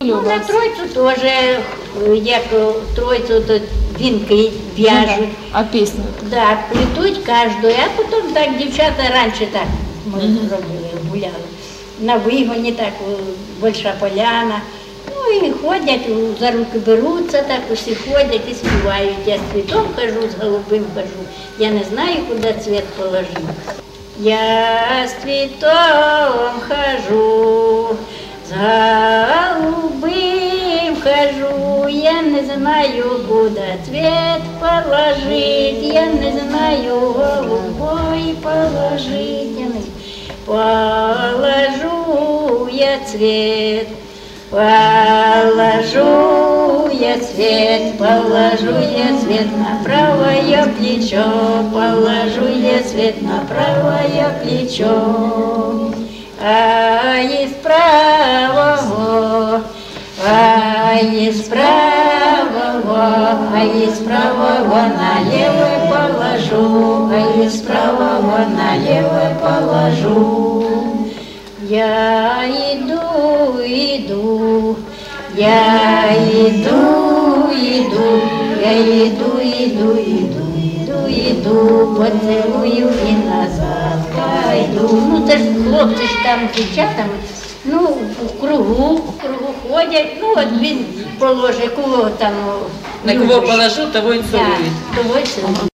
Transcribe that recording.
Ну, на Тройцю теж, як Тройцю, то вінки в'яжуть. А пісню? Да, плетуть кожну, а потім так дівчата раніше так ми робили, гуляли. На вигоні так, Больша Поляна. Ну і ходять, за руки беруться, так усі ходять і співають. Я з цвітом хожу, з голубим хожу, я не знаю, куди цвіт положити. Я з цвітом хожу, з голубим хожу, я не знаю, куди цвет положить, я не знаю, голубой положить, я не знаю. Положу я цвет, положу я цвет на правое плечо, положу я цвет на правое плечо. А из правого, на левое положу, а из правого на левое положу. Я иду, иду, я иду, иду, я иду, иду, иду, иду, иду, поцелую и назад пойду. Ну, це ж хлопці ж там з дівчатами, ну, в кругу ходять, ну, от він положить, кого там. На кого положу, того і цілують. Того й цілують.